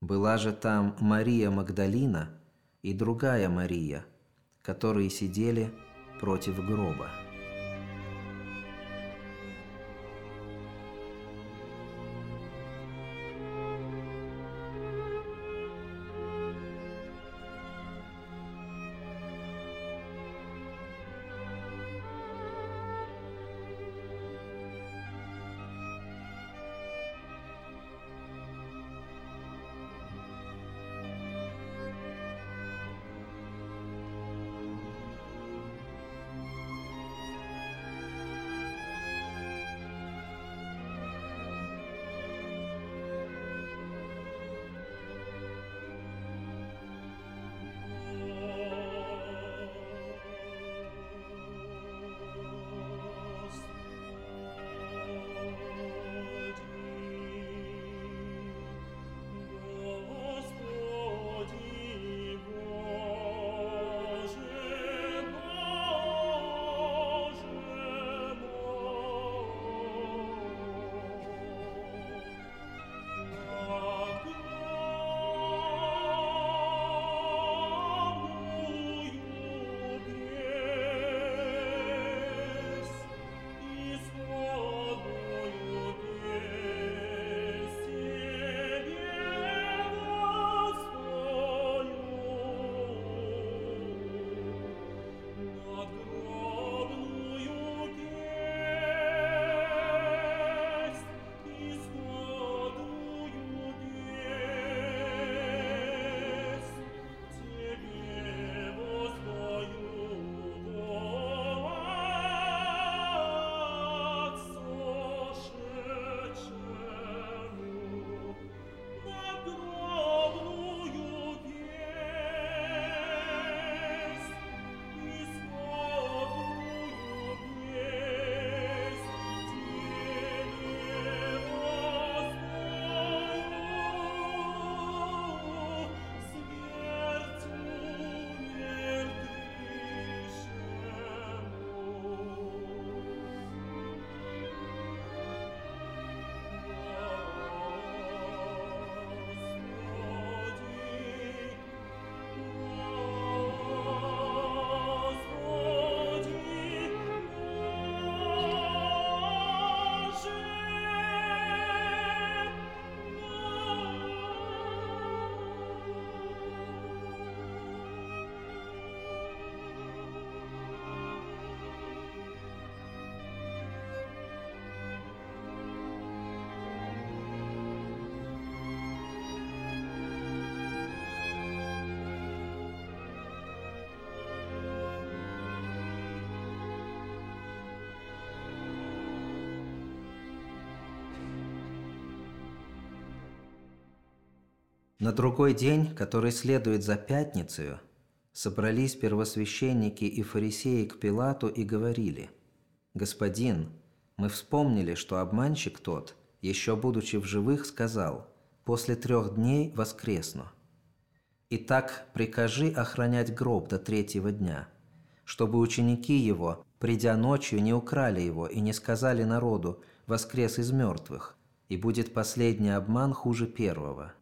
Была же там Мария Магдалина и другая Мария, которые сидели против гроба. На другой день, который следует за пятницею, собрались первосвященники и фарисеи к Пилату и говорили: «Господин, мы вспомнили, что обманщик тот, еще будучи в живых, сказал: после 3 дней воскресну. Итак, прикажи охранять гроб до 3-го дня, чтобы ученики его, придя ночью, не украли его и не сказали народу: воскрес из мертвых, и будет последний обман хуже первого».